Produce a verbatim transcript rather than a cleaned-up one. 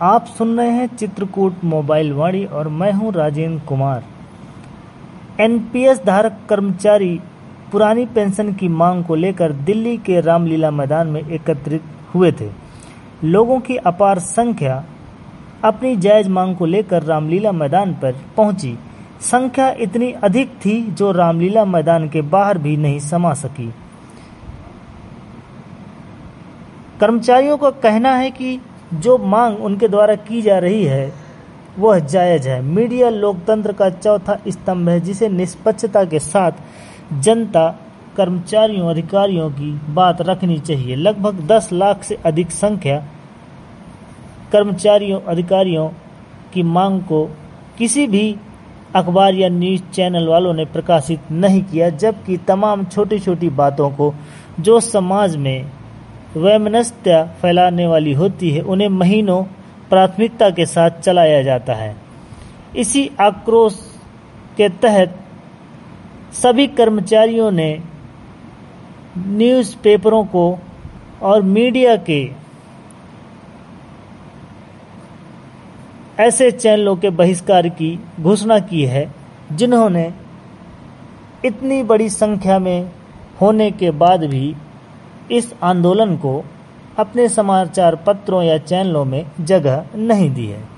आप सुन रहे हैं चित्रकूट मोबाइल वाणी और मैं हूं राजेंद्र कुमार। एनपीएस धारक कर्मचारी पुरानी पेंशन की मांग को लेकर दिल्ली के रामलीला मैदान में एकत्रित हुए थे। लोगों की अपार संख्या अपनी जायज मांग को लेकर रामलीला मैदान पर पहुंची। संख्या इतनी अधिक थी जो रामलीला मैदान के बाहर भी नहीं समा सकी। कर्मचारियों का कहना है कि जो मांग उनके द्वारा की जा रही है वह जायज है। मीडिया लोकतंत्र का चौथा स्तंभ है जिसे निष्पक्षता के साथ जनता, कर्मचारियों, अधिकारियों की बात रखनी चाहिए। लगभग दस लाख से अधिक संख्या कर्मचारियों, अधिकारियों की मांग को किसी भी अखबार या न्यूज चैनल वालों ने प्रकाशित नहीं किया, जबकि तमाम छोटी छोटी बातों को जो समाज में वैमनस्य फैलाने वाली होती है उन्हें महीनों प्राथमिकता के साथ चलाया जाता है। इसी आक्रोश के तहत सभी कर्मचारियों ने न्यूज़पेपरों को और मीडिया के ऐसे चैनलों के बहिष्कार की घोषणा की है जिन्होंने इतनी बड़ी संख्या में होने के बाद भी इस आंदोलन को अपने समाचार पत्रों या चैनलों में जगह नहीं दी है।